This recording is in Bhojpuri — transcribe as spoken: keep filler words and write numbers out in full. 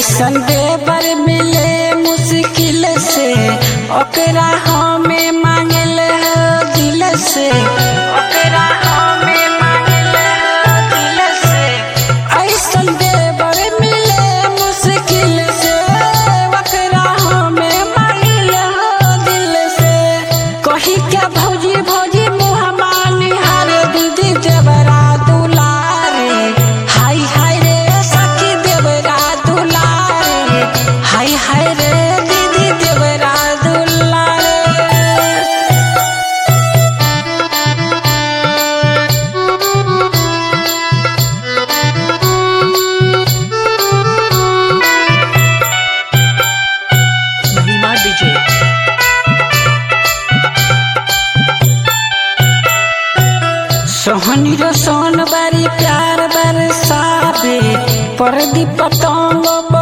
ऐसन देवर मिले मुश्किल से ओकरा हमें मांगल दिल से ओकरा हमें मांगल दिल से ऐसन देवर मिले मुश्किल से ओकरा हमें मांगल दिल से कही क्या भौजी भौजी मुँह मानी हर दीदी देवरा दुलारे हाय हाय रे सखी देवरा दुलारे हाय हाय रे दीदी देवरा दुलारे। महिमा डीजे सोहनी रो सोन बारी प्यार बरसावे परदी पतंग